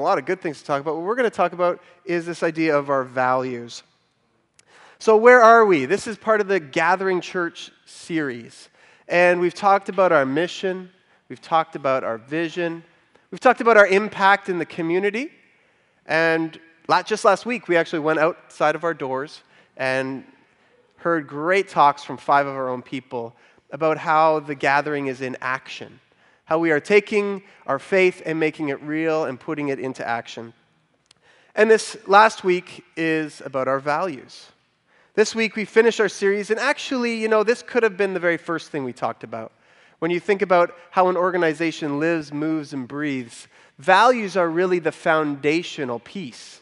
lot of good things to talk about. What we're going to talk about is this idea of our values. So where are we? This is part of the Gathering Church series. And we've talked about our mission. We've talked about our vision. We've talked about our impact in the community. And just last week, we actually went outside of our doors and heard great talks from 5 of our own people about how the gathering is in action, how we are taking our faith and making it real and putting it into action. And this last week is about our values. This week we finished our series, and actually, this could have been the very first thing we talked about. When you think about how an organization lives, moves, and breathes, values are really the foundational piece.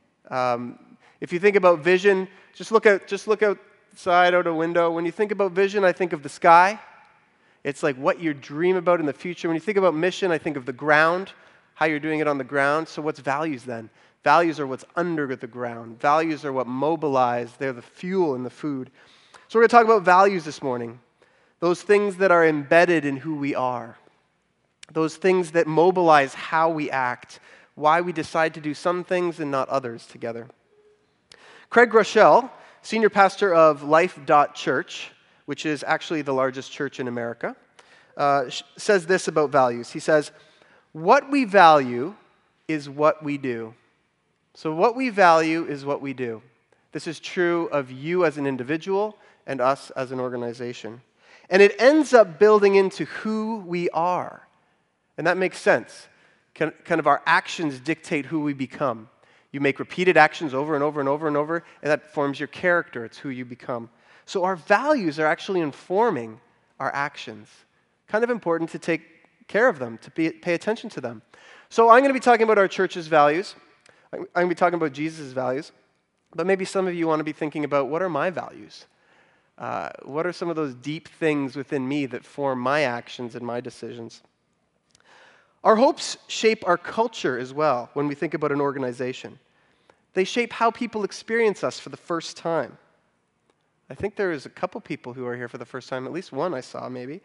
If you think about vision, just look outside out a window. When you think about vision, I think of the sky. It's like what you dream about in the future. When you think about mission, I think of the ground, how you're doing it on the ground. So what's values then? Values are what's under the ground. Values are what mobilize. They're the fuel and the food. So we're going to talk about values this morning. Those things that are embedded in who we are. Those things that mobilize how we act, why we decide to do some things and not others together. Craig Groeschel, senior pastor of Life.Church, which is actually the largest church in America, says this about values. He says, what we value is what we do. So what we value is what we do. This is true of you as an individual and us as an organization. And it ends up building into who we are. And that makes sense. Kind of our actions dictate who we become. You make repeated actions over and over and over and over, and that forms your character. It's who you become. So our values are actually informing our actions. Kind of important to take care of them, to pay attention to them. So I'm going to be talking about our church's values. I'm going to be talking about Jesus' values. But maybe some of you want to be thinking about, what are my values? What are some of those deep things within me that form my actions and my decisions? Our hopes shape our culture as well when we think about an organization. They shape how people experience us for the first time. I think there is a couple people who are here for the first time, at least one I saw maybe.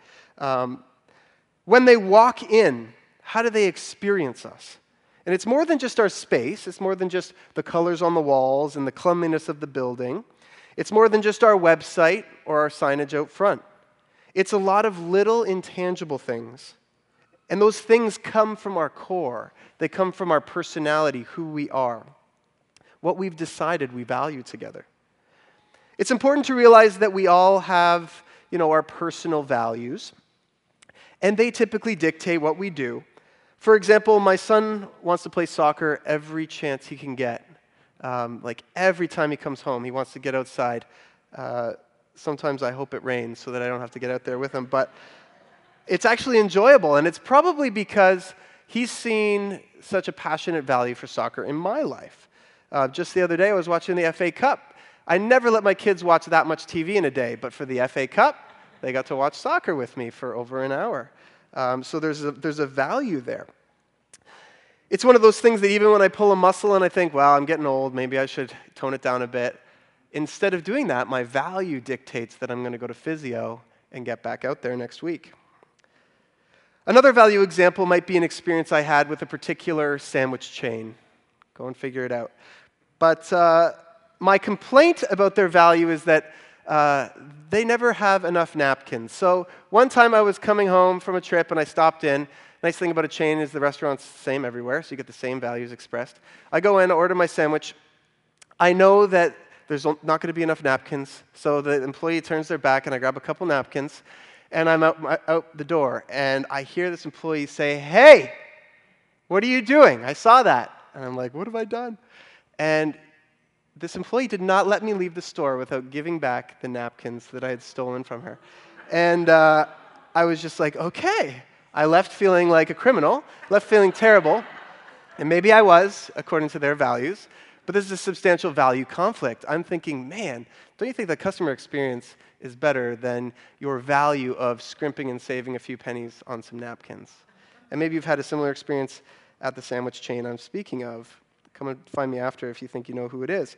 When they walk in, how do they experience us? And it's more than just our space. It's more than just the colors on the walls and the cleanliness of the building. It's more than just our website or our signage out front. It's a lot of little intangible things. And those things come from our core. They come from our personality, who we are, what we've decided we value together. It's important to realize that we all have, our personal values, and they typically dictate what we do. For example, my son wants to play soccer every chance he can get. Every time he comes home, he wants to get outside. Sometimes I hope it rains so that I don't have to get out there with him, but it's actually enjoyable, and it's probably because he's seen such a passionate value for soccer in my life. Just the other day, I was watching the FA Cup. I never let my kids watch that much TV in a day, but for the FA Cup, they got to watch soccer with me for over an hour. So there's a value there. It's one of those things that even when I pull a muscle and I think, well, I'm getting old, maybe I should tone it down a bit. Instead of doing that, my value dictates that I'm going to go to physio and get back out there next week. Another value example might be an experience I had with a particular sandwich chain. Go and figure it out. But my complaint about their value is that they never have enough napkins. So one time I was coming home from a trip and I stopped in. Nice thing about a chain is the restaurant's the same everywhere, so you get the same values expressed. I go in, order my sandwich. I know that there's not going to be enough napkins, so the employee turns their back and I grab a couple napkins and I'm out the door. And I hear this employee say, "Hey, what are you doing? I saw that." And I'm like, "What have I done?" And this employee did not let me leave the store without giving back the napkins that I had stolen from her. And I was just like, okay. I left feeling like a criminal, left feeling terrible, and maybe I was, according to their values, but this is a substantial value conflict. I'm thinking, man, don't you think the customer experience is better than your value of scrimping and saving a few pennies on some napkins? And maybe you've had a similar experience at the sandwich chain I'm speaking of. Come and find me after if you think you know who it is.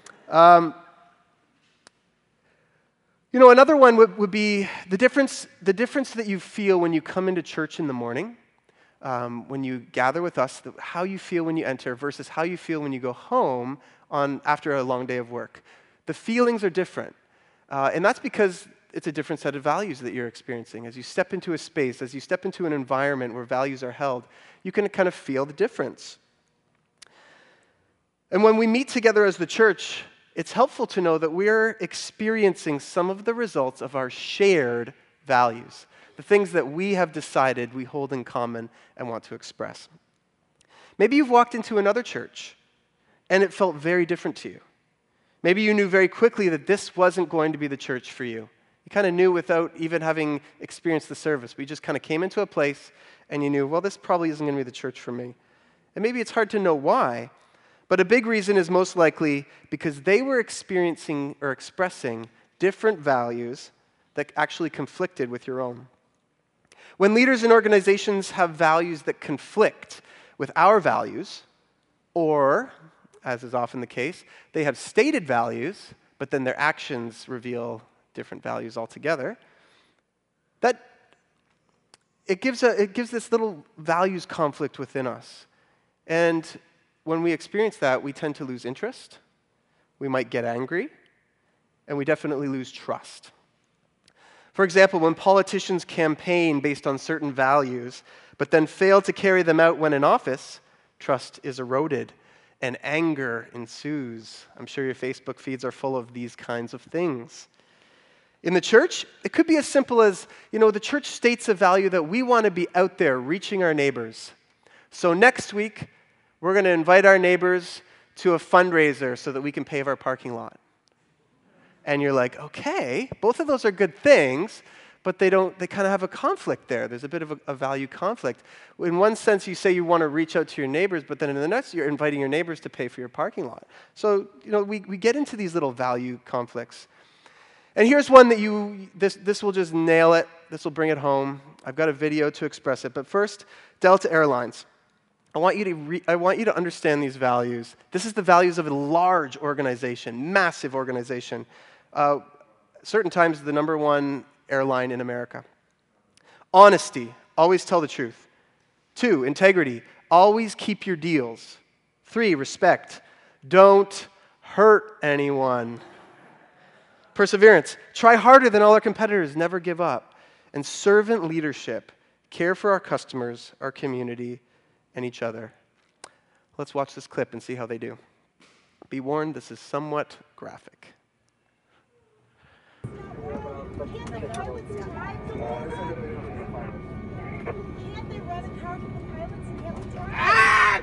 Another one would be the difference that you feel when you come into church in the morning when you gather with us, how you feel when you enter versus how you feel when you go home after a long day of work. The feelings are different. And that's because it's a different set of values that you're experiencing. As you step into a space, as you step into an environment where values are held, you can kind of feel the difference. And when we meet together as the church, it's helpful to know that we're experiencing some of the results of our shared values, the things that we have decided we hold in common and want to express. Maybe you've walked into another church and it felt very different to you. Maybe you knew very quickly that this wasn't going to be the church for you. You kind of knew without even having experienced the service. We just kind of came into a place and you knew, well, this probably isn't going to be the church for me. And maybe it's hard to know why, but a big reason is most likely because they were experiencing or expressing different values that actually conflicted with your own. When leaders in organizations have values that conflict with our values, or, as is often the case, they have stated values, but then their actions reveal different values altogether, it gives this little values conflict within us. And when we experience that, we tend to lose interest, we might get angry, and we definitely lose trust. For example, when politicians campaign based on certain values, but then fail to carry them out when in office, trust is eroded and anger ensues. I'm sure your Facebook feeds are full of these kinds of things. In the church, it could be as simple as, the church states a value that we want to be out there reaching our neighbors. So next week, we're going to invite our neighbors to a fundraiser so that we can pave our parking lot. And you're like, okay, both of those are good things, but they kind of have a conflict there. There's a bit of a value conflict. In one sense, you say you want to reach out to your neighbors, but then in the next, you're inviting your neighbors to pay for your parking lot. So, we get into these little value conflicts. And here's one that this will just nail it. This will bring it home. I've got a video to express it. But first, Delta Airlines. I want you to understand these values. This is the values of a large organization, massive organization. Certain times, the number one airline in America. Honesty, always tell the truth. 2, integrity, always keep your deals. 3, respect, don't hurt anyone. Perseverance, try harder than all our competitors, never give up. And servant leadership, care for our customers, our community, and each other. Let's watch this clip and see how they do. Be warned, this is somewhat graphic. Can't they run a car with the pilots and have them drive?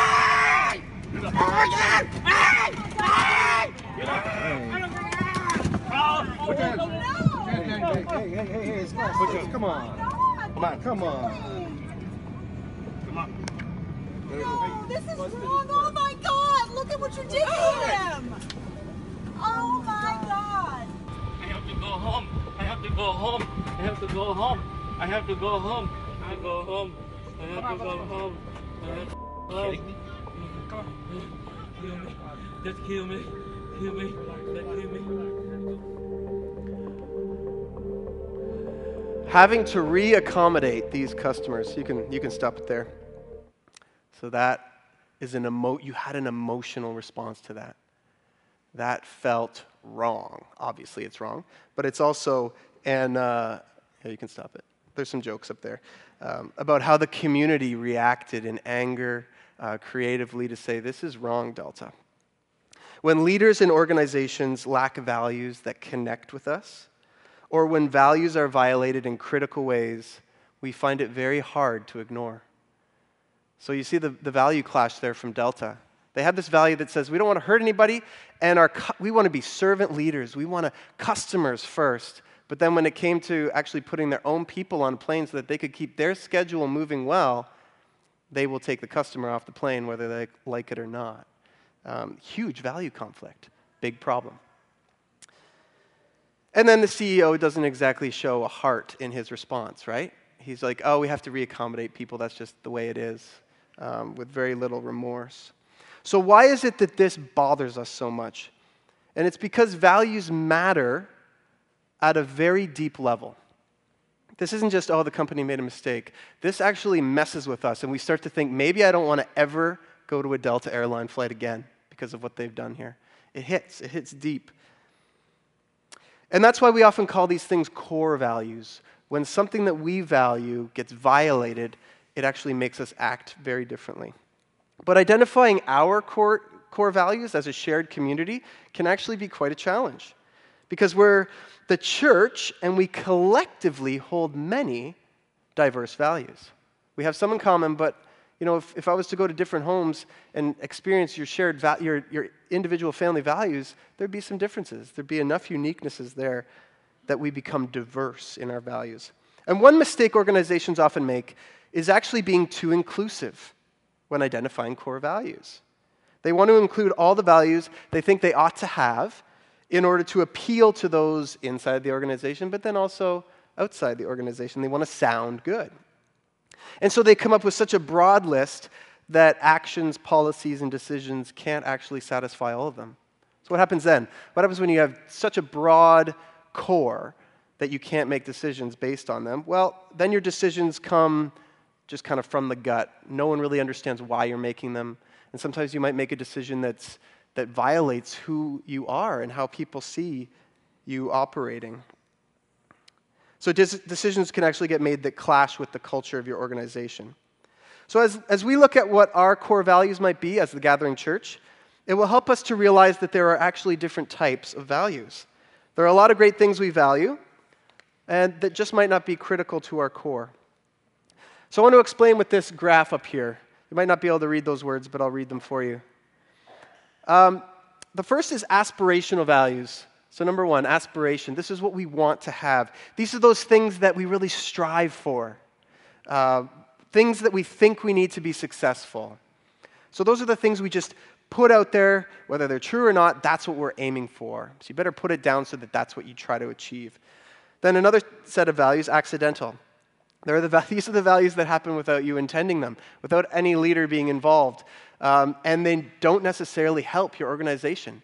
Hey, come on. No, this is wrong. Oh my God, look at what you did to him. Oh my God. I have to go home. I have to go home. I have to go home. I have to go home. I go home. I have to go home. Kidding me? Come on. Kill me. Just kill me. Kill me. Just kill me. Having to re-accommodate these customers, you can stop it there. So that is you had an emotional response to that. That felt wrong. Obviously, it's wrong, but it's also, you can stop it. There's some jokes up there about how the community reacted in anger, creatively to say, this is wrong, Delta. When leaders in organizations lack values that connect with us, or when values are violated in critical ways, we find it very hard to ignore. So you see the value clash there from Delta. They have this value that says we don't want to hurt anybody, and we want to be servant leaders. We want customers first. But then when it came to actually putting their own people on planes so that they could keep their schedule moving well, they will take the customer off the plane whether they like it or not. Huge value conflict. Big problem. And then the CEO doesn't exactly show a heart in his response, right? He's like, we have to re-accommodate people. That's just the way it is, with very little remorse. So why is it that this bothers us so much? And it's because values matter at a very deep level. This isn't just, oh, the company made a mistake. This actually messes with us, and we start to think, maybe I don't want to ever go to a Delta airline flight again because of what they've done here. It hits deep. And that's why we often call these things core values. When something that we value gets violated, it actually makes us act very differently. But identifying our core values as a shared community can actually be quite a challenge, because we're the church and we collectively hold many diverse values. We have some in common, but if I was to go to different homes and experience your shared your individual family values, there'd be some differences. There'd be enough uniquenesses there that we become diverse in our values. And one mistake organizations often make is actually being too inclusive when identifying core values. They want to include all the values they think they ought to have in order to appeal to those inside the organization, but then also outside the organization. They want to sound good. And so they come up with such a broad list that actions, policies, and decisions can't actually satisfy all of them. So what happens then? What happens when you have such a broad core that you can't make decisions based on them? Well, then your decisions come just kind of from the gut. No one really understands why you're making them. And sometimes you might make a decision that violates who you are and how people see you operating. So decisions can actually get made that clash with the culture of your organization. So as we look at what our core values might be as the Gathering Church, it will help us to realize that there are actually different types of values. There are a lot of great things we value, and that just might not be critical to our core. So I want to explain with this graph up here. You might not be able to read those words, but I'll read them for you. The first is aspirational values. So number one, aspiration. This is what we want to have. These are those things that we really strive for, things that we think we need to be successful. So those are the things we just put out there, whether they're true or not, that's what we're aiming for. So you better put it down so that that's what you try to achieve. Then another set of values, accidental. These are the values that happen without you intending them, without any leader being involved, and they don't necessarily help your organization.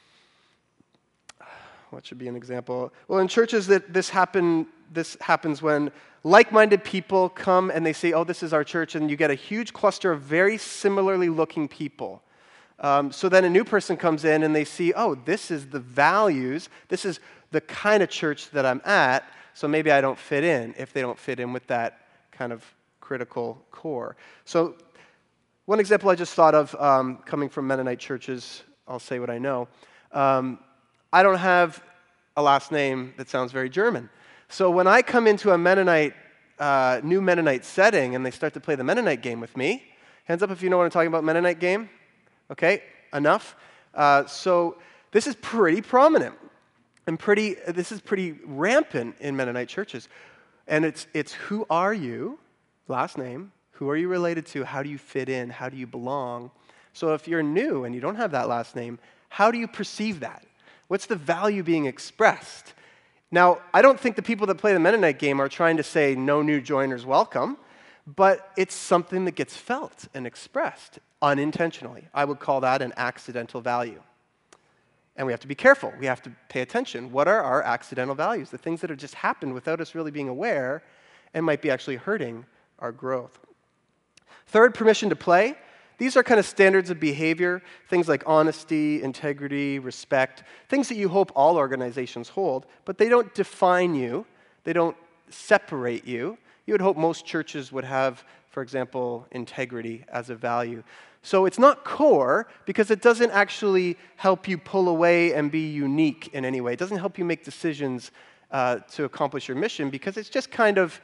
What should be an example? Well, in churches, this happens when like-minded people come and they say, oh, this is our church, and you get a huge cluster of very similarly looking people. So then a new person comes in and they see, oh, this is the values, this is the kind of church that I'm at, so maybe I don't fit in if they don't fit in with that kind of critical core. So one example I just thought of coming from Mennonite churches, I'll say what I know. I don't have a last name that sounds very German. So when I come into a new Mennonite setting and they start to play the Mennonite game with me, hands up if you know what I'm talking about, Mennonite game. Okay, enough. So this is pretty prominent and this is pretty rampant in Mennonite churches. And it's who are you, last name, who are you related to, how do you fit in, how do you belong? So if you're new and you don't have that last name, how do you perceive that? What's the value being expressed? Now, I don't think the people that play the Mennonite game are trying to say no new joiners welcome, but it's something that gets felt and expressed unintentionally. I would call that an accidental value. And we have to be careful. We have to pay attention. What are our accidental values? The things that have just happened without us really being aware and might be actually hurting our growth. Third, permission to play. These are kind of standards of behavior, things like honesty, integrity, respect, things that you hope all organizations hold, but they don't define you. They don't separate you. You would hope most churches would have, for example, integrity as a value. So it's not core because it doesn't actually help you pull away and be unique in any way. It doesn't help you make decisions to accomplish your mission because it's just kind of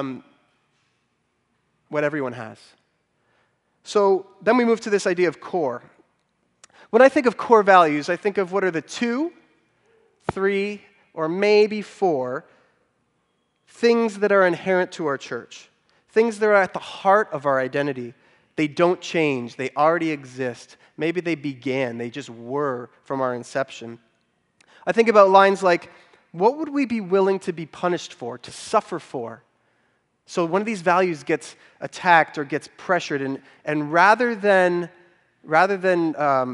what everyone has. So then we move to this idea of core. When I think of core values, I think of what are the 2, 3, or maybe 4 things that are inherent to our church, things that are at the heart of our identity. They don't change. They already exist. Maybe they began. They just were from our inception. I think about lines like, what would we be willing to be punished for, to suffer for? So one of these values gets attacked or gets pressured, and rather than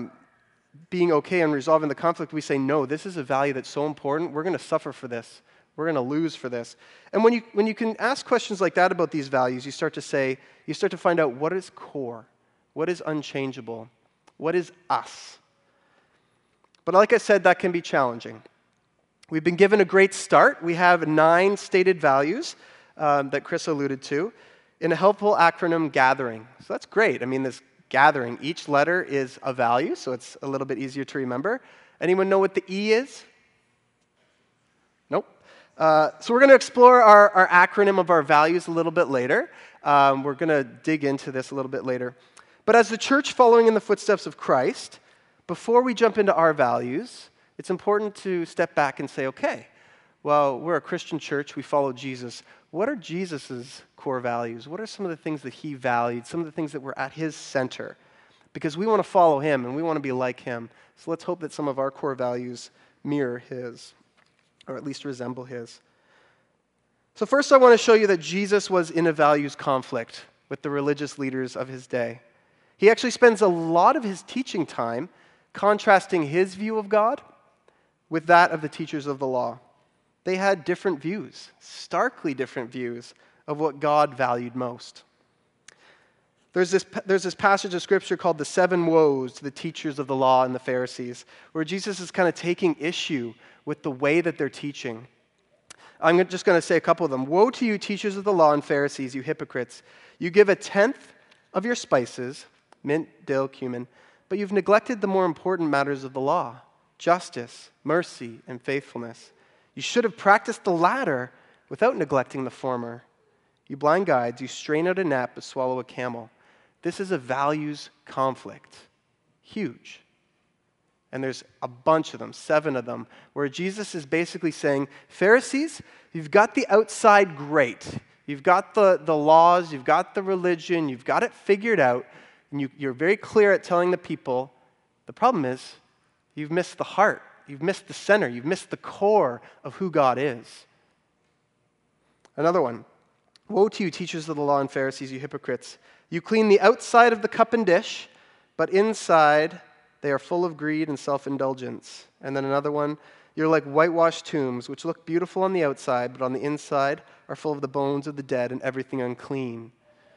being okay and resolving the conflict, we say, no, this is a value that's so important, we're going to suffer for this. We're going to lose for this. And when you can ask questions like that about these values, you start to find out what is core, what is unchangeable, what is us. But like I said, that can be challenging. We've been given a great start. We have 9 stated values that Chris alluded to in a helpful acronym, gathering. So that's great. I mean, this gathering, each letter is a value, so it's a little bit easier to remember. Anyone know what the E is? Nope. So we're going to explore our acronym of our values a little bit later. We're going to dig into this a little bit later. But as the church following in the footsteps of Christ, before we jump into our values, it's important to step back and say, okay, well, we're a Christian church, we follow Jesus. What are Jesus' core values? What are some of the things that he valued, some of the things that were at his center? Because we want to follow him and we want to be like him. So let's hope that some of our core values mirror his, or at least resemble his. So first I want to show you that Jesus was in a values conflict with the religious leaders of his day. He actually spends a lot of his teaching time contrasting his view of God with that of the teachers of the law. They had different views, starkly different views of what God valued most. There's this passage of Scripture called the 7 woes to the teachers of the law and the Pharisees, where Jesus is kind of taking issue with the way that they're teaching. I'm just going to say a couple of them. Woe to you, teachers of the law and Pharisees, you hypocrites! You give 1/10 of your spices, mint, dill, cumin, but you've neglected the more important matters of the law, justice, mercy, and faithfulness. You should have practiced the latter without neglecting the former. You blind guides, you strain out a gnat but swallow a camel. This is a values conflict. Huge. And there's a bunch of them, 7 of them, where Jesus is basically saying, Pharisees, you've got the outside great. You've got the laws, you've got the religion, you've got it figured out, and you're very clear at telling the people. The problem is, you've missed the heart. You've missed the center. You've missed the core of who God is. Another one. Woe to you, teachers of the law and Pharisees, you hypocrites! You clean the outside of the cup and dish, but inside they are full of greed and self-indulgence. And then another one. You're like whitewashed tombs, which look beautiful on the outside, but on the inside are full of the bones of the dead and everything unclean.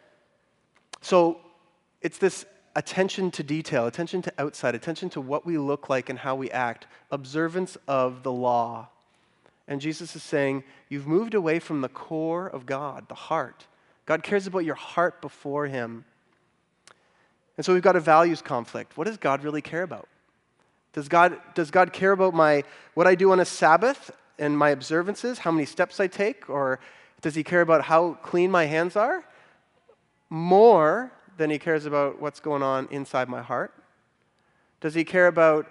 So it's this attention to detail, attention to outside, attention to what we look like and how we act, observance of the law. And Jesus is saying, you've moved away from the core of God, the heart. God cares about your heart before him. And so we've got a values conflict. What does God really care about? Does God care about what I do on a Sabbath and my observances, how many steps I take, or does he care about how clean my hands are? More than he cares about what's going on inside my heart? Does he care about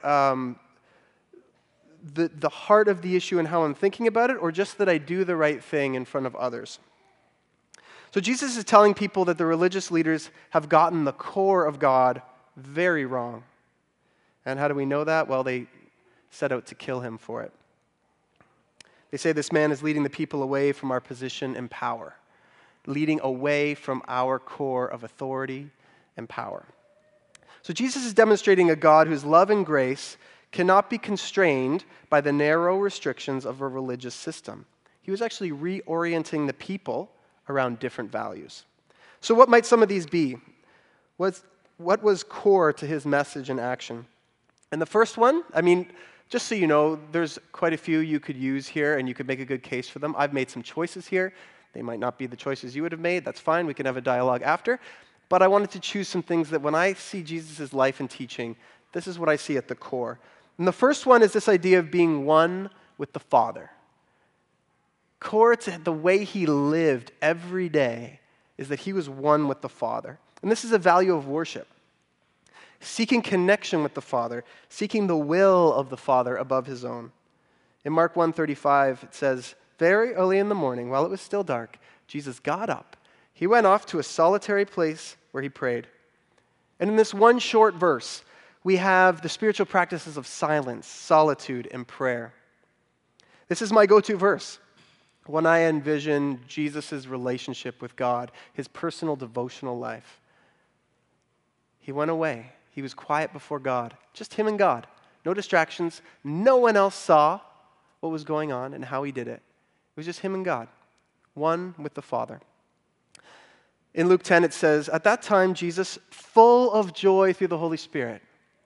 the heart of the issue and how I'm thinking about it, or just that I do the right thing in front of others? So Jesus is telling people that the religious leaders have gotten the core of God very wrong. And how do we know that? Well, they set out to kill him for it. They say this man is leading the people away from our position and power, leading away from our core of authority and power. So Jesus is demonstrating a God whose love and grace cannot be constrained by the narrow restrictions of a religious system. He was actually reorienting the people around different values. So what might some of these be? What was core to his message and action? And the first one, just so you know, there's quite a few you could use here and you could make a good case for them. I've made some choices here. They might not be the choices you would have made. That's fine. We can have a dialogue after. But I wanted to choose some things that when I see Jesus' life and teaching, this is what I see at the core. And the first one is this idea of being one with the Father. Core to the way he lived every day is that he was one with the Father. And this is a value of worship. Seeking connection with the Father, seeking the will of the Father above his own. In Mark 1:35, it says, very early in the morning, while it was still dark, Jesus got up. He went off to a solitary place where he prayed. And in this one short verse, we have the spiritual practices of silence, solitude, and prayer. This is my go-to verse when I envision Jesus' relationship with God, his personal devotional life. He went away. He was quiet before God, just him and God. No distractions. No one else saw what was going on and how he did it. It was just him and God, one with the Father. In Luke 10, it says, at that time, Jesus, full of joy through the Holy Spirit,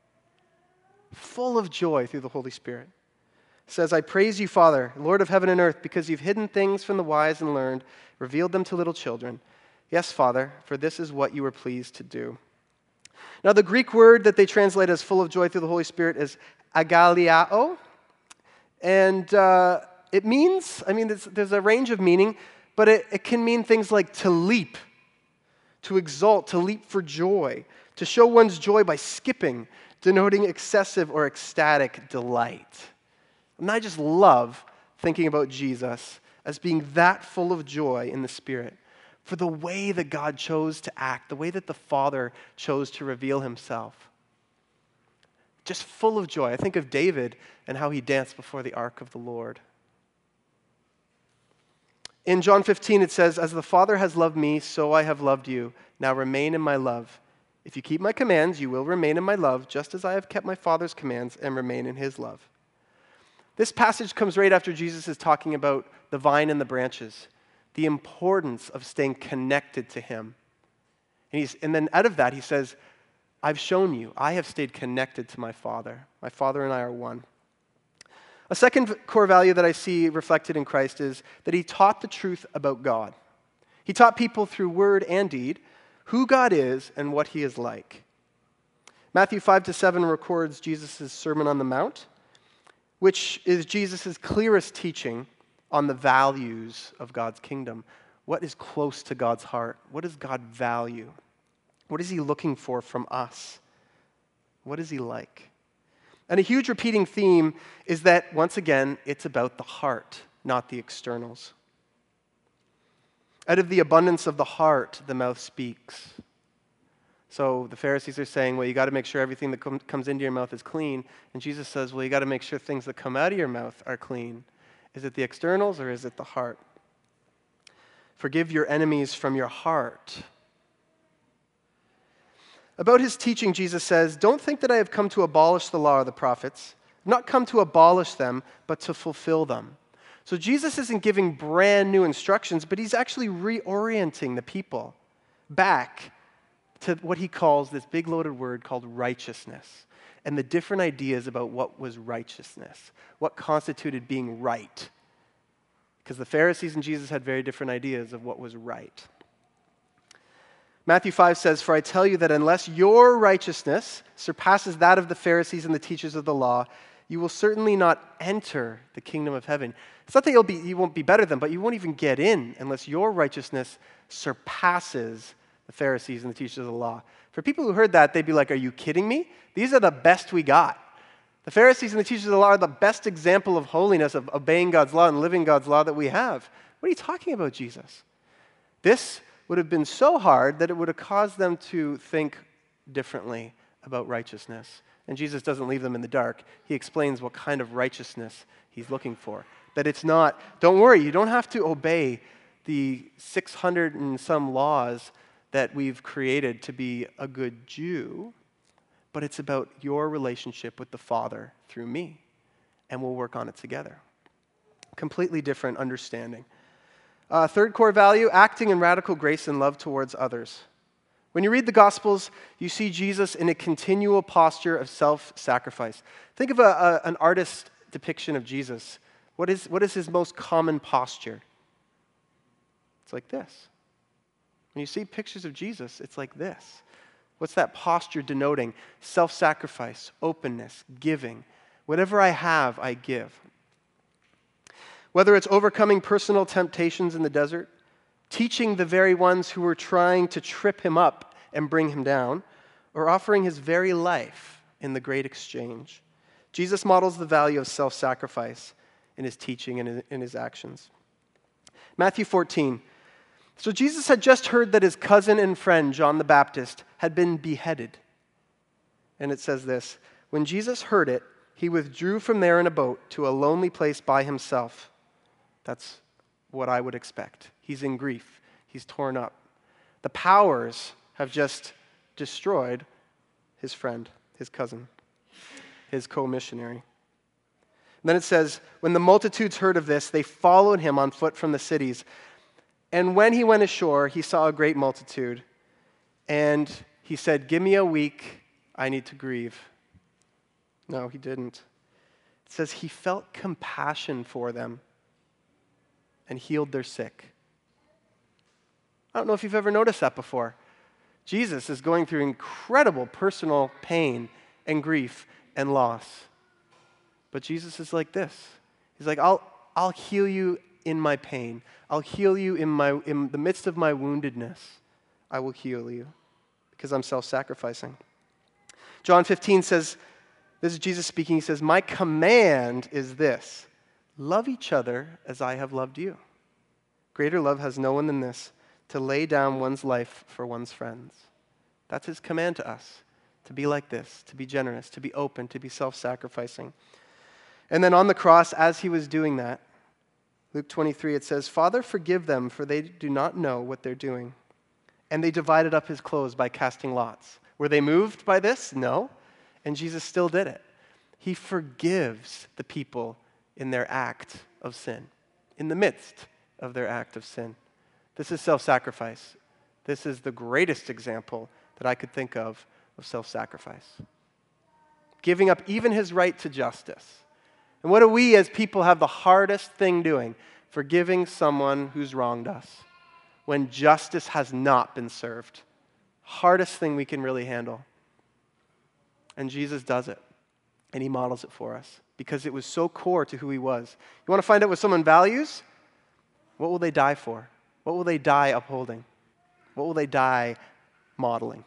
says, I praise you, Father, Lord of heaven and earth, because you've hidden things from the wise and learned, revealed them to little children. Yes, Father, for this is what you were pleased to do. Now, the Greek word that they translate as full of joy through the Holy Spirit is agaliao. And it means, there's a range of meaning, but it can mean things like to leap, to exult, to leap for joy, to show one's joy by skipping, denoting excessive or ecstatic delight. And I just love thinking about Jesus as being that full of joy in the Spirit for the way that God chose to act, the way that the Father chose to reveal himself. Just full of joy. I think of David and how he danced before the ark of the Lord. In John 15, it says, as the Father has loved me, so I have loved you. Now remain in my love. If you keep my commands, you will remain in my love, just as I have kept my Father's commands and remain in his love. This passage comes right after Jesus is talking about the vine and the branches, the importance of staying connected to him. And then out of that, he says, I've shown you, I have stayed connected to my Father. My Father and I are one. A second core value that I see reflected in Christ is that he taught the truth about God. He taught people through word and deed who God is and what he is like. Matthew 5-7 records Jesus' Sermon on the Mount, which is Jesus' clearest teaching on the values of God's kingdom. What is close to God's heart? What does God value? What is he looking for from us? What is he like? And a huge repeating theme is that, once again, it's about the heart, not the externals. Out of the abundance of the heart, the mouth speaks. So the Pharisees are saying, well, you got to make sure everything that comes into your mouth is clean. And Jesus says, well, you got to make sure things that come out of your mouth are clean. Is it the externals or is it the heart? Forgive your enemies from your heart. About his teaching, Jesus says, don't think that I have come to abolish the law or the prophets. I've not come to abolish them, but to fulfill them. So Jesus isn't giving brand new instructions, but he's actually reorienting the people back to what he calls this big loaded word called righteousness, and the different ideas about what was righteousness, what constituted being right. Because the Pharisees and Jesus had very different ideas of what was right. Matthew 5 says, for I tell you that unless your righteousness surpasses that of the Pharisees and the teachers of the law, you will certainly not enter the kingdom of heaven. It's not that you won't be better than them, but you won't even get in unless your righteousness surpasses the Pharisees and the teachers of the law. For people who heard that, they'd be like, are you kidding me? These are the best we got. The Pharisees and the teachers of the law are the best example of holiness, of obeying God's law and living God's law that we have. What are you talking about, Jesus? This would have been so hard that it would have caused them to think differently about righteousness. And Jesus doesn't leave them in the dark. He explains what kind of righteousness he's looking for. That it's not, don't worry, you don't have to obey the 600 and some laws that we've created to be a good Jew, but it's about your relationship with the Father through me, and we'll work on it together. Completely different understanding. Third core value, acting in radical grace and love towards others. When you read the Gospels, you see Jesus in a continual posture of self-sacrifice. Think of an artist's depiction of Jesus. What is his most common posture? It's like this. When you see pictures of Jesus, it's like this. What's that posture denoting? Self-sacrifice, openness, giving. Whatever I have, I give. Whether it's overcoming personal temptations in the desert, teaching the very ones who were trying to trip him up and bring him down, or offering his very life in the great exchange. Jesus models the value of self-sacrifice in his teaching and in his actions. Matthew 14. So Jesus had just heard that his cousin and friend, John the Baptist, had been beheaded. And it says this, when Jesus heard it, he withdrew from there in a boat to a lonely place by himself. That's what I would expect. He's in grief. He's torn up. The powers have just destroyed his friend, his cousin, his co-missionary. And then it says, when the multitudes heard of this, they followed him on foot from the cities. And when he went ashore, he saw a great multitude. And he said, give me a week, I need to grieve. No, he didn't. It says he felt compassion for them and healed their sick. I don't know if you've ever noticed that before. Jesus is going through incredible personal pain and grief and loss. But Jesus is like this. He's like, I'll heal you in my pain. I'll heal you in the midst of my woundedness. I will heal you because I'm self-sacrificing. John 15 says, this is Jesus speaking, he says, my command is this, love each other as I have loved you. Greater love has no one than this, to lay down one's life for one's friends. That's his command to us, to be like this, to be generous, to be open, to be self-sacrificing. And then on the cross, as he was doing that, Luke 23, it says, Father, forgive them, for they do not know what they're doing. And they divided up his clothes by casting lots. Were they moved by this? No. And Jesus still did it. He forgives the people in their act of sin, in the midst of their act of sin. This is self-sacrifice. This is the greatest example that I could think of self-sacrifice. Giving up even his right to justice. And what do we as people have the hardest thing doing? Forgiving someone who's wronged us when justice has not been served. Hardest thing we can really handle. And Jesus does it. And he models it for us because it was so core to who he was. You want to find out what someone values? What will they die for? What will they die upholding? What will they die modeling?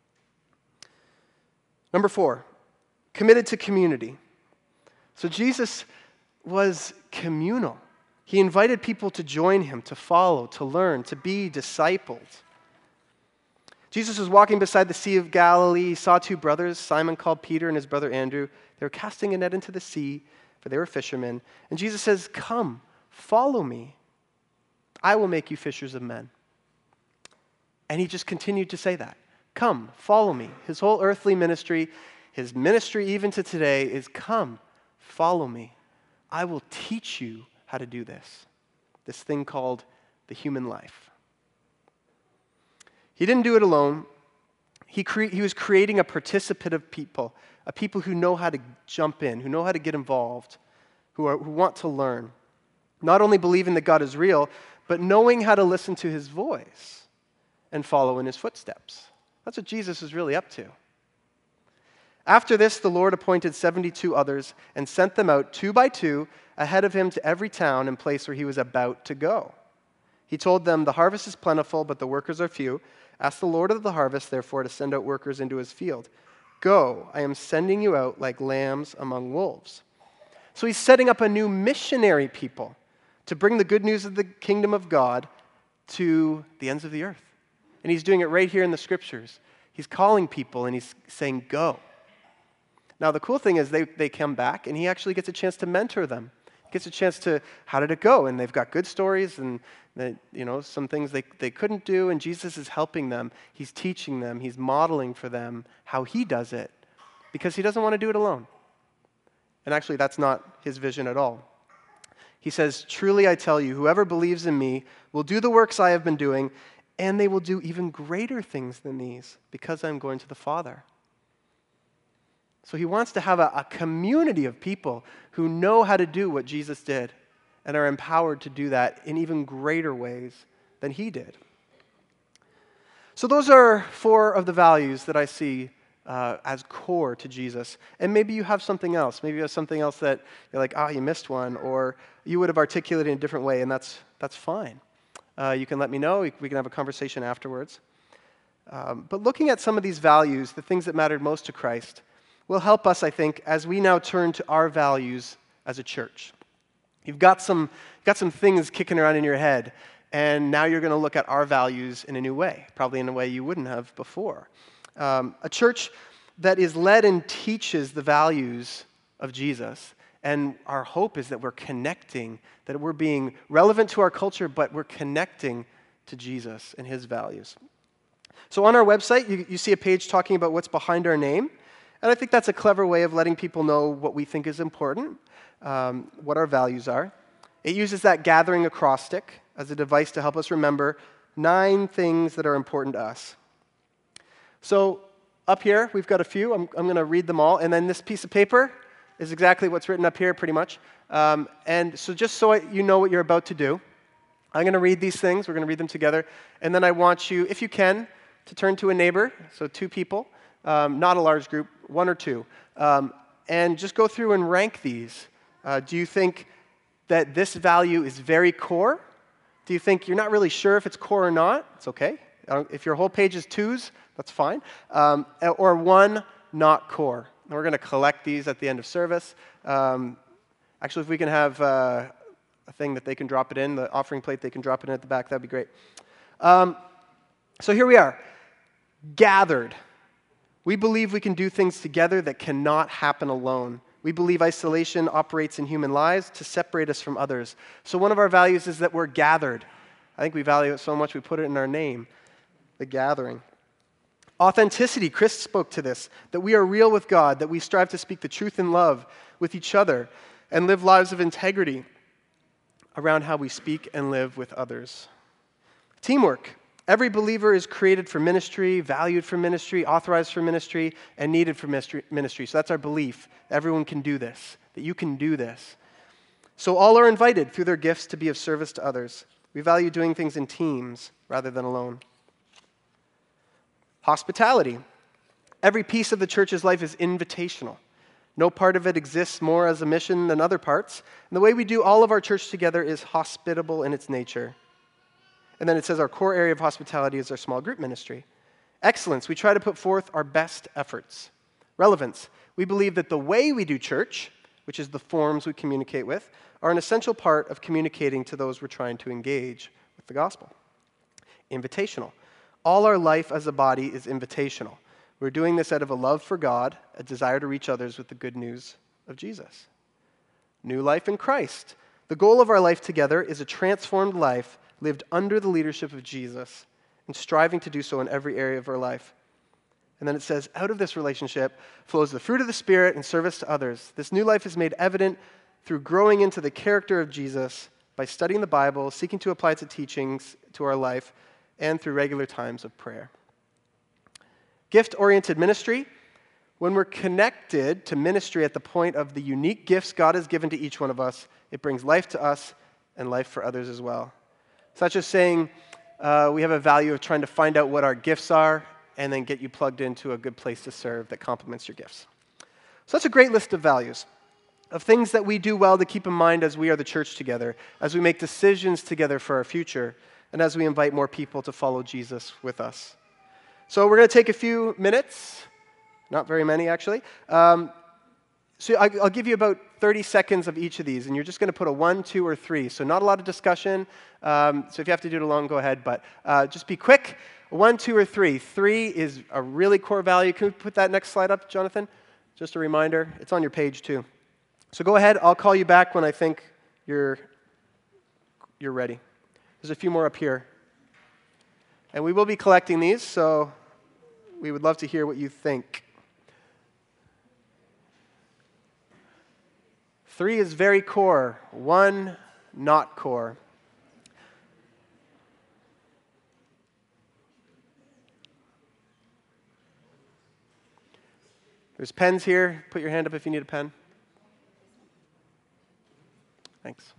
Number 4, committed to community. So Jesus was communal. He invited people to join him, to follow, to learn, to be discipled. Jesus was walking beside the Sea of Galilee. He saw 2 brothers, Simon called Peter and his brother Andrew. They were casting a net into the sea, for they were fishermen. And Jesus says, come, follow me. I will make you fishers of men. And he just continued to say that. Come, follow me. His whole earthly ministry, his ministry even to today is come, follow me. I will teach you how to do this thing called the human life. He didn't do it alone. He was creating a participative people, a people who know how to jump in, who know how to get involved, who want to learn. Not only believing that God is real, but knowing how to listen to his voice and follow in his footsteps. That's what Jesus is really up to. After this, the Lord appointed 72 others and sent them out 2 by 2 ahead of him to every town and place where he was about to go. He told them, the harvest is plentiful, but the workers are few. Ask the Lord of the harvest, therefore, to send out workers into his field. Go, I am sending you out like lambs among wolves. So he's setting up a new missionary people to bring the good news of the kingdom of God to the ends of the earth. And he's doing it right here in the scriptures. He's calling people and he's saying, go. Now, the cool thing is they come back and he actually gets a chance to mentor them. He gets a chance to, how did it go? And they've got good stories and some things they couldn't do, and Jesus is helping them. He's teaching them. He's modeling for them how he does it because he doesn't want to do it alone. And actually, that's not his vision at all. He says, truly I tell you, whoever believes in me will do the works I have been doing, and they will do even greater things than these because I'm going to the Father. So he wants to have a community of people who know how to do what Jesus did and are empowered to do that in even greater ways than he did. So those are 4 of the values that I see as core to Jesus. And maybe you have something else. Maybe you have something else that you're like, you missed one, or you would have articulated in a different way, and that's fine. You can let me know. We can have a conversation afterwards. But looking at some of these values, the things that mattered most to Christ, will help us, I think, as we now turn to our values as a church. You've got some things kicking around in your head, and now you're going to look at our values in a new way, probably in a way you wouldn't have before. A church that is led and teaches the values of Jesus, and our hope is that we're connecting, that we're being relevant to our culture, but we're connecting to Jesus and his values. So on our website, you see a page talking about what's behind our name. And I think that's a clever way of letting people know what we think is important. what our values are. It uses that gathering acrostic as a device to help us remember 9 things that are important to us. So up here, we've got a few. I'm going to read them all. And then this piece of paper is exactly what's written up here, pretty much. And so just so you know what you're about to do, I'm going to read these things. We're going to read them together. And then I want you, if you can, to turn to a neighbor, so 2 people, not a large group, 1 or 2, and just go through and rank these. Do you think that this value is very core? Do you think you're not really sure if it's core or not? It's okay. If your whole page is 2s, that's fine. Or 1, not core. And we're going to collect these at the end of service. Actually, if we can have a thing that they can drop it in, the offering plate they can drop it in at the back, that'd be great. So here we are, gathered. We believe we can do things together that cannot happen alone. We believe isolation operates in human lives to separate us from others. So one of our values is that we're gathered. I think we value it so much we put it in our name, the gathering. Authenticity, Chris spoke to this, that we are real with God, that we strive to speak the truth in love with each other and live lives of integrity around how we speak and live with others. Teamwork. Every believer is created for ministry, valued for ministry, authorized for ministry, and needed for ministry. So that's our belief. Everyone can do this, that you can do this. So all are invited through their gifts to be of service to others. We value doing things in teams rather than alone. Hospitality. Every piece of the church's life is invitational. No part of it exists more as a mission than other parts. And the way we do all of our church together is hospitable in its nature. And then it says our core area of hospitality is our small group ministry. Excellence, we try to put forth our best efforts. Relevance, we believe that the way we do church, which is the forms we communicate with, are an essential part of communicating to those we're trying to engage with the gospel. Invitational, all our life as a body is invitational. We're doing this out of a love for God, a desire to reach others with the good news of Jesus. New life in Christ, the goal of our life together is a transformed life lived under the leadership of Jesus and striving to do so in every area of our life. And then it says, out of this relationship flows the fruit of the Spirit and service to others. This new life is made evident through growing into the character of Jesus by studying the Bible, seeking to apply its teachings to our life, and through regular times of prayer. Gift-oriented ministry. When we're connected to ministry at the point of the unique gifts God has given to each one of us, it brings life to us and life for others as well. Such as saying we have a value of trying to find out what our gifts are and then get you plugged into a good place to serve that complements your gifts. So that's a great list of values, of things that we do well to keep in mind as we are the church together, as we make decisions together for our future, and as we invite more people to follow Jesus with us. So we're going to take a few minutes, not very many actually. So I'll give you about 30 seconds of each of these, and you're just going to put a 1, 2, or 3. So not a lot of discussion. So if you have to do it alone, go ahead. But just be quick. 1, 2, or 3. 3 is a really core value. Can we put that next slide up, Jonathan? Just a reminder. It's on your page too. So go ahead. I'll call you back when I think you're ready. There's a few more up here. And we will be collecting these, so we would love to hear what you think. 3 is very core. 1, not core. There's pens here. Put your hand up if you need a pen. Thanks.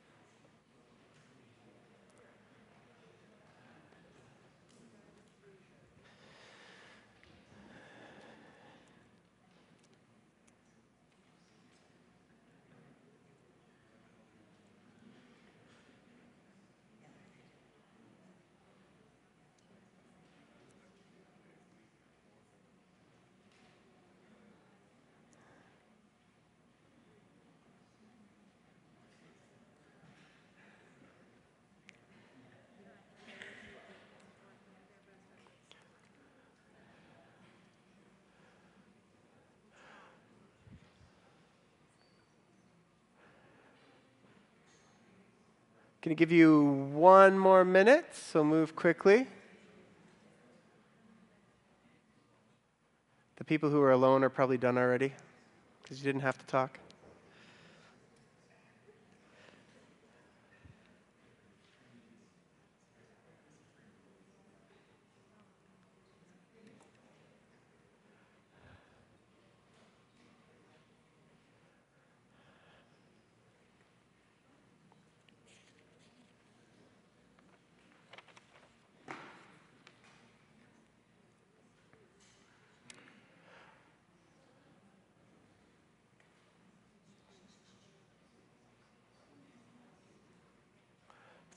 Going to give you 1 more minute, so move quickly. The people who are alone are probably done already, because you didn't have to talk.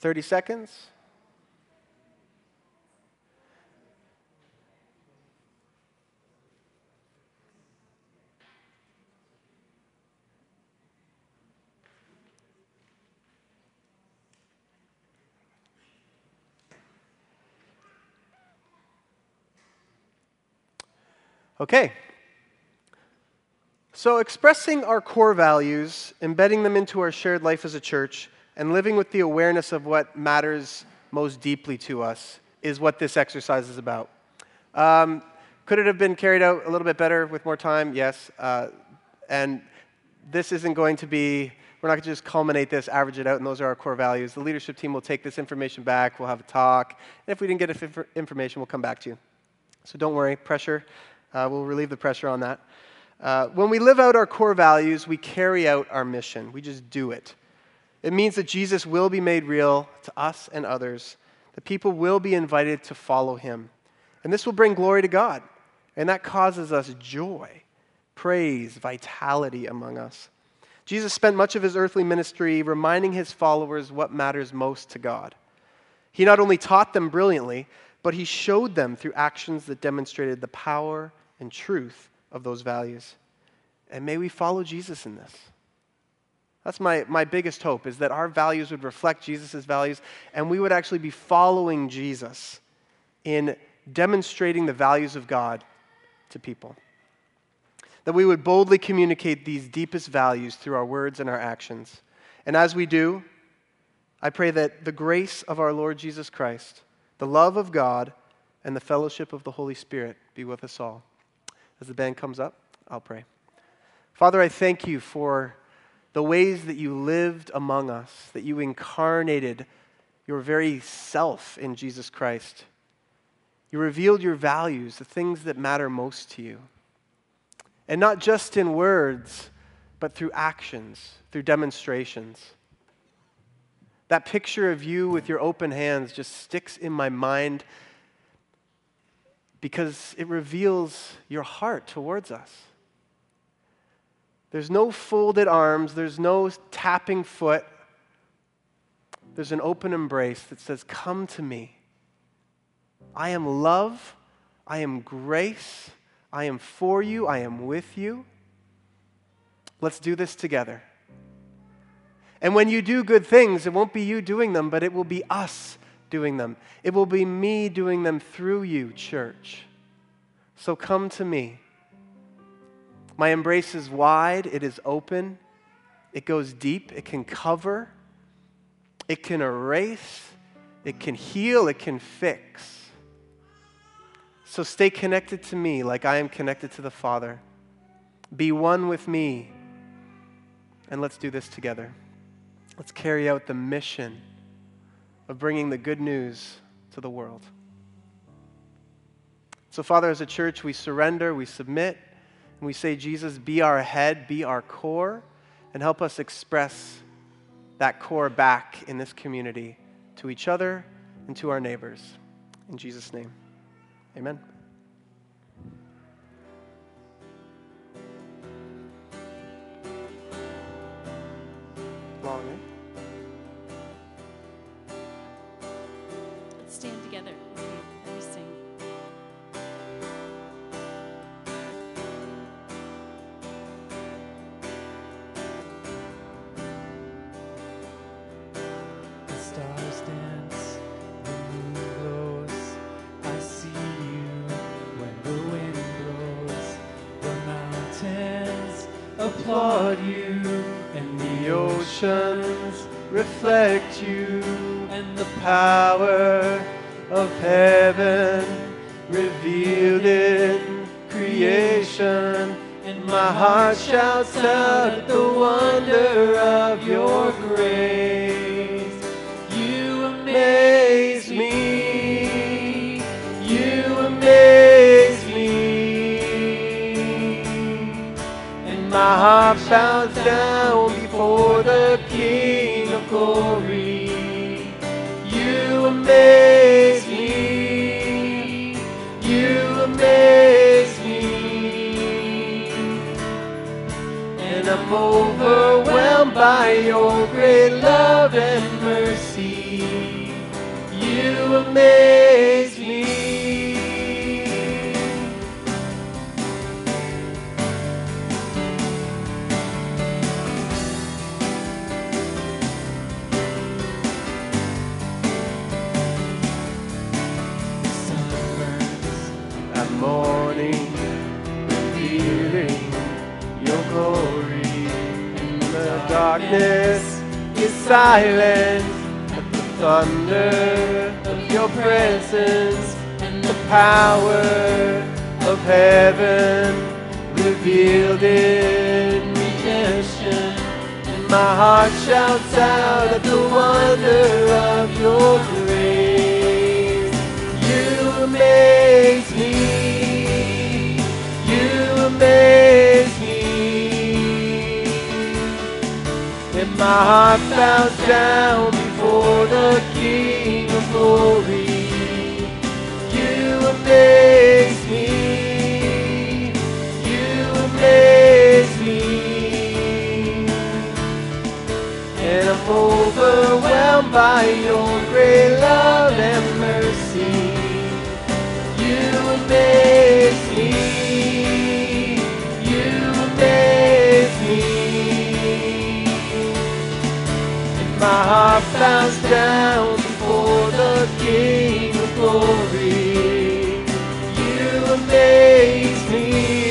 30 seconds. Okay. So expressing our core values, embedding them into our shared life as a church, and living with the awareness of what matters most deeply to us is what this exercise is about. Could it have been carried out a little bit better with more time? Yes. And this isn't going to be, we're not going to just culminate this, average it out, and those are our core values. The leadership team will take this information back, we'll have a talk, and if we didn't get information, we'll come back to you. So don't worry, pressure. We'll relieve the pressure on that. When we live out our core values, we carry out our mission. We just do it. It means that Jesus will be made real to us and others. The people will be invited to follow him. And this will bring glory to God. And that causes us joy, praise, vitality among us. Jesus spent much of his earthly ministry reminding his followers what matters most to God. He not only taught them brilliantly, but he showed them through actions that demonstrated the power and truth of those values. And may we follow Jesus in this. That's my biggest hope, is that our values would reflect Jesus' values, and we would actually be following Jesus in demonstrating the values of God to people. That we would boldly communicate these deepest values through our words and our actions. And as we do, I pray that the grace of our Lord Jesus Christ, the love of God, and the fellowship of the Holy Spirit be with us all. As the band comes up, I'll pray. Father, I thank you for the ways that you lived among us, that you incarnated your very self in Jesus Christ. You revealed your values, the things that matter most to you. And not just in words, but through actions, through demonstrations. That picture of you with your open hands just sticks in my mind because it reveals your heart towards us. There's no folded arms, there's no tapping foot. There's an open embrace that says, "Come to me. I am love, I am grace, I am for you, I am with you. Let's do this together." And when you do good things, it won't be you doing them, but it will be us doing them. It will be me doing them through you, church. So come to me. My embrace is wide, it is open, it goes deep, it can cover, it can erase, it can heal, it can fix. So stay connected to me like I am connected to the Father. Be one with me, and let's do this together. Let's carry out the mission of bringing the good news to the world. So, Father, as a church, we surrender, we submit, and we say, Jesus, be our head, be our core, and help us express that core back in this community to each other and to our neighbors. In Jesus' name, amen. Long, eh? Let's stand together and we sing. The stars dance, the moon glows. I see you when the wind blows. The mountains applaud you, and the oceans reflect you, and the power of heaven revealed in creation. And my heart shouts out at the wonder of your grace. You amaze me. You amaze me. And my heart bows down before the King of glory. You amaze me. You amaze me. And I'm overwhelmed overwhelmed by your great love and mercy. You amaze me. The sun burns at morning, revealing your glory. In the darkness is silent at the thunder of your presence, and the power of heaven revealed in redemption. And my heart shouts out at the wonder of your grace. You amaze me. You amaze me. And my heart bows down before the King of glory. You amaze me. You amaze me. And I'm overwhelmed by your great love and mercy. You amaze me. You amaze me. My heart bows down before the King of glory. You amaze me.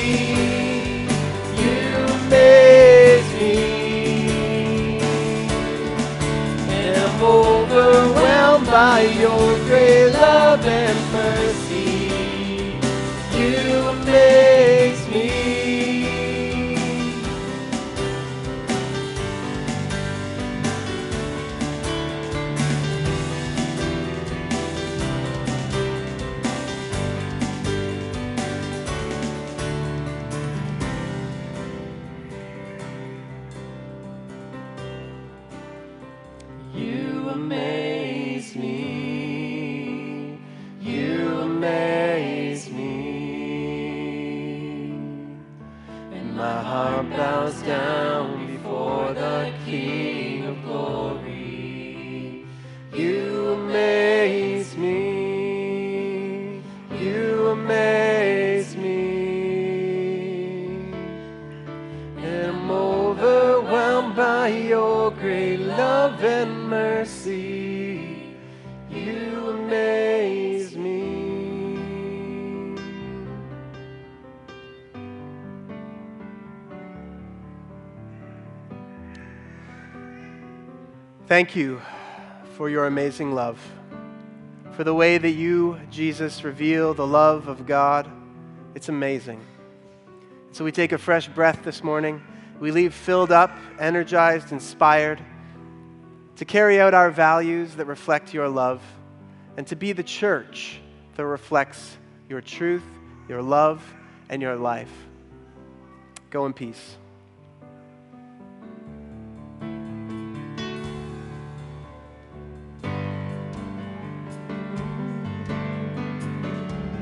You amaze me. And I'm overwhelmed by your great love and mercy. You amaze me. You amaze me. You amaze me. And my heart bows down before the King of glory. You amaze me. You amaze me. And I'm overwhelmed by your great love and mercy. You amaze me. Thank you for your amazing love, for the way that you, Jesus, reveal the love of God. It's amazing. So we take a fresh breath this morning. We leave filled up, energized, inspired to carry out our values that reflect your love and to be the church that reflects your truth, your love, and your life. Go in peace.